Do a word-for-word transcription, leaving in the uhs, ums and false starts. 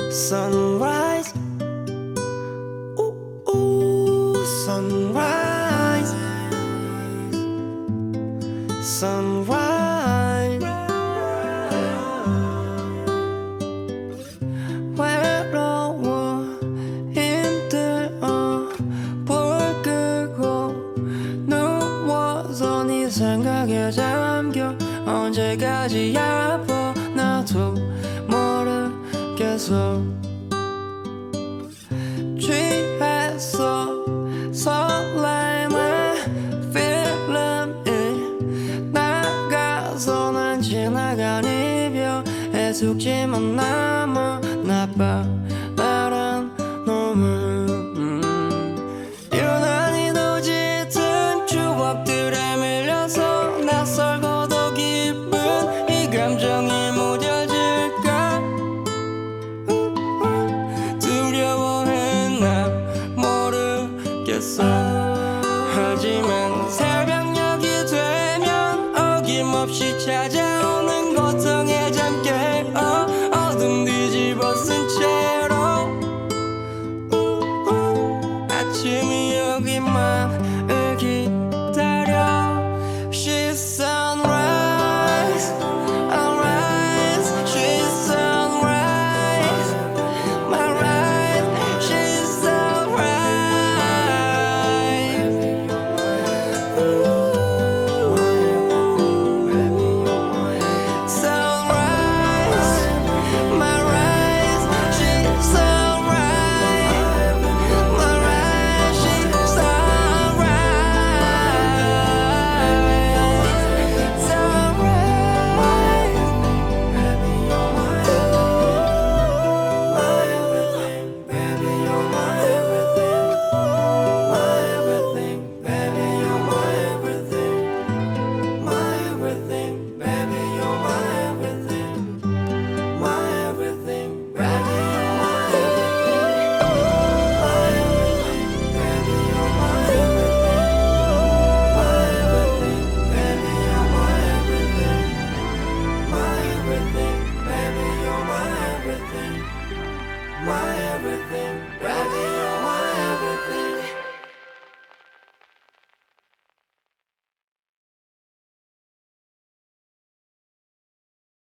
Sunrise, ooh, ooh, sunrise, sunrise. 외로워 힘들어 불 끄고 누워서 네 생각에 잠겨. 언제까지야 아파 나도 모르겠어. 취했어 설렘의 필름이 나가서 난 지나간 이별에 속지만 남아 나빠 나란 놈은. 유난히도 짙은 추억들에 밀려서 낯설고도 기쁜 이 감정이 무뎌질까 두려워해 나 모르겠어. 하지만 새벽녘이 되면 어김없이 찾아오는 고통에 잠겨 어둠 뒤집어 쓴 채로 아침이 오기만을 기다려. She's sunrise, alright. She's sunrise, my right. She's sunrise. Sunrise, my right. She's sunrise, my right. She's sunrise, sunrise. Baby, you're my everything. Baby, you're my everything. My everything. Baby, you're my everything. My everything. Baby, you're my everything. My everything. Baby, you're my everything. Baby, you're my everything. My everything. Baby, you're my everything. My everything. Baby, you're my everything. My everything. Baby,